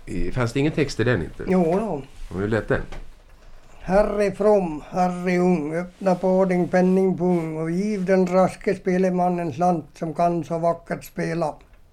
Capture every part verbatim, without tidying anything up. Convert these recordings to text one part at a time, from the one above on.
I, fanns det ingen text i den inte? Jo då. Och hur lät den? Herre from, herre ung, öppna på din penningpung och giv den raske spelemannen slant som kan så vackert spela.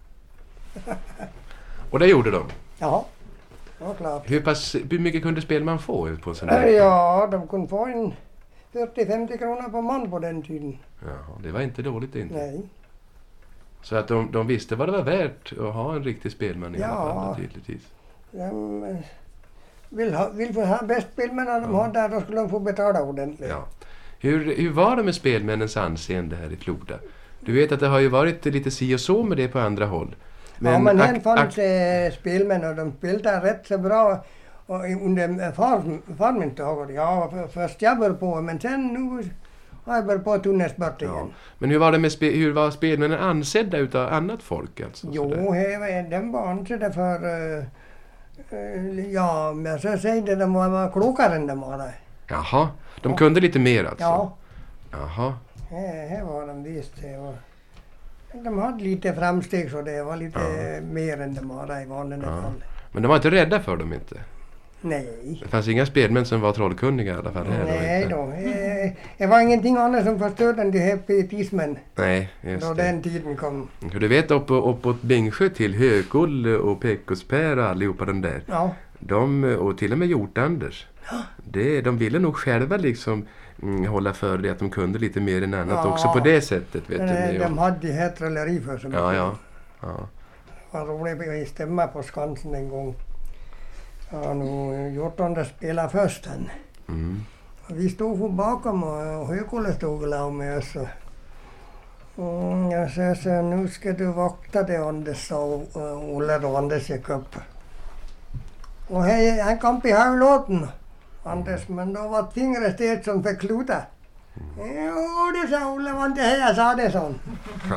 Och det gjorde de? Ja, det var klart. Hur, pass, hur mycket kunde spelman få på en sån där? Ja, de kunde få en fyrtio till femtio kronor per man på den tiden. Ja, det var inte dåligt inte. Nej. Så att de, de visste vad det var värt att ha en riktig spelman i Ja. alla fall tydligtvis. De eh, vill ha, vill få ha bäst spelmän när de Ja. har där, då skulle de få betala ordentligt. Ja. Hur, hur var det med spelmännens anseende här i Floda? Du vet att det har ju varit lite si och så med det på andra håll. Men, ja, men här ak- fanns ak- eh, spelmän och de spelade rätt så bra och under farm, farmens dagar. Ja, för, först jag började på, men sen nu har jag börjat på Tunnes bort igen. ja. Men hur var det med spe, hur var spelmännen ansedda utav annat folk alltså? Jo, sådär? he, de var ansedda för, uh, uh, ja, men så säger de, de var, var klokare än de var. Jaha, de Ja. kunde lite mer alltså? Ja, Jaha. här var de visst. Det var, de hade lite framsteg så det var lite Ja. mer än de hade i vanliga Ja. fall. Men de var inte rädda för dem inte? Nej. Det fanns inga spelmän som var trollkunniga i alla fall här Nej inte. då. Eh, Det var ingenting annat som förstörde den här pietismen Nej, då just det. den tiden kom. För du vet upp, uppåt Bingsjö till Hökull och Pekkospär och allihopa de där. Ja, De, och till och med Hjort-Anders. Det, de ville nog själva liksom mm, hålla för det att de kunde lite mer än annat Ja. också på det sättet. Vet men, du, eh, med, de hade här trolleri för sig. ja, ja, ja. Det var roligt att stämma på Skansen en gång. Ja, nu Hjort-Anders spelade först han. Mm. Och vi stod för bakom och Hökulle stod och la med oss. Och mm, jag sa så nu ska du vakta det Anders, sa uh, Olle då Anders gick upp. Och hej, han kom i halvlåten, Anders, men då var fingret det som fick sluta. Jo, det sa Olle, var inte här jag sa det, sa han.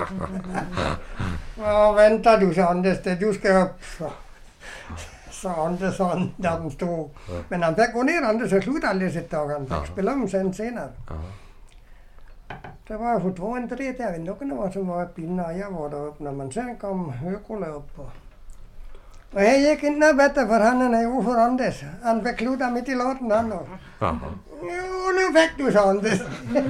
Ja, vänta du, sa Anders, det du ska upp, så. Sa Anders han där de stod. Men han fick gå ner, Anders, och slutade alldeles ett tag. Han fick Ja. spela om sen senare. Ja. Det var för två en tre, jag vet inte vad som var uppe innan jag var där uppe. Men sen kom Hökulle upp. Och, och det gick inte bättre för han är ju för Anders. Han fick sluta mitt i låten han då. Jaha. Jo, nu fick du, sa Anders.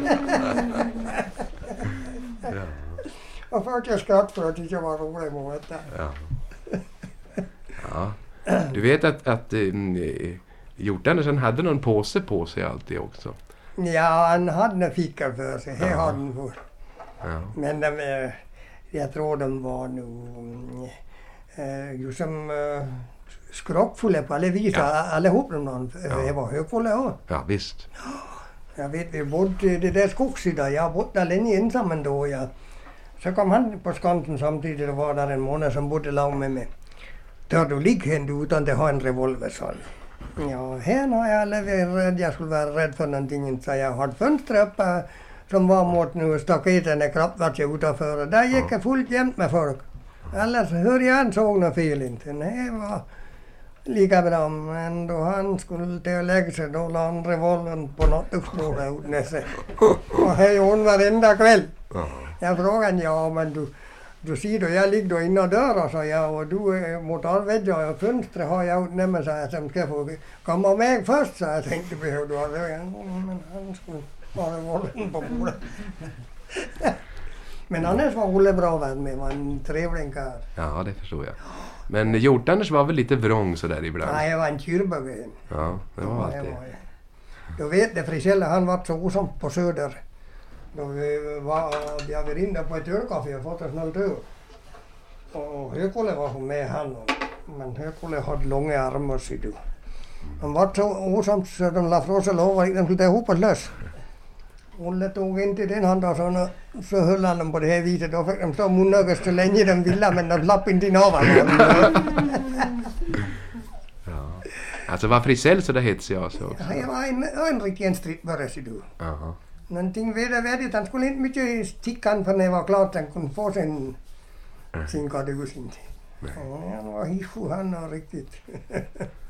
Ja. Och folk jag skratt för att det inte var roligt med detta. Ja. Ja. Du vet att, att äh, Hjort-Anders han hade någon påse på sig alltid också. Ja, han hade några fickor för sig. Det Ja. hade han för. Ja. Men de, eh, jag tror de var nog eh, ju som eh, skrockfulla på alla vis. Ja. Allihop de. Ja. Det var Hökulle också. Ja, visst. Jag vet, vi bodde i det där skogssidan. Jag bodde där länge ensam ändå. Jag, så kom han på Skansen samtidigt. Det var där en månad som bodde lag med mig. Där du ligger du utan att ha en revolver, sa han. Ja, här har jag aldrig varit rädd. Jag skulle vara rädd för någonting. Så jag hade fönster uppe som var mot nu staketen när kraftverket utanför. Där gick det fullt jämt med folk. Annars hörde jag inte såg något fel inte. Det var lika bra. Men då han skulle till att lägga sig, då la han revolvern på nattduksbordet utne sig. Och det gjorde hon varenda kväll. Ja. Jag frågade, ja men du, du ser då, jag ligger då innan dörren, sa jag, och du är mot allväggar och fönstret har jag utnämnt, sa jag, som ska få komma med först, så jag tänkte, behöver du ha det? Men han skulle ha revolvern på bordet. Men annars var Olle bra vän med, var en trevlig karl. Ja, det förstår jag. Men Hjort-Anders var väl lite vrång sådär ibland? Nej, jag var en kyrböge. Ja, det var allt det. Du vet det, Frisell, han var så osamt på Söder. Då vi var, vi hade varit inne på ett ölkafé och fått oss något öl. Och Hökulle var med han. Men Hökulle hade långa armar, ser du. Han var så osamt så de la från sig lov att de skulle ta ihop och lös. Olle tog inte den handen så, så höll han dem på det här viset. Då fick de stå munögast så länge de ville, men de slapp inte in av honom. Ja. Alltså var Frisell så det hetsig jag så också? Ja, jag var en, en riktig en stridbörre, ser du. Jaha. Någonting vedervärdigt. Han skulle inte mycket i stickan för när det var klart han kunde få sin, sin kadus inte. Ja, han var hischu han och riktigt.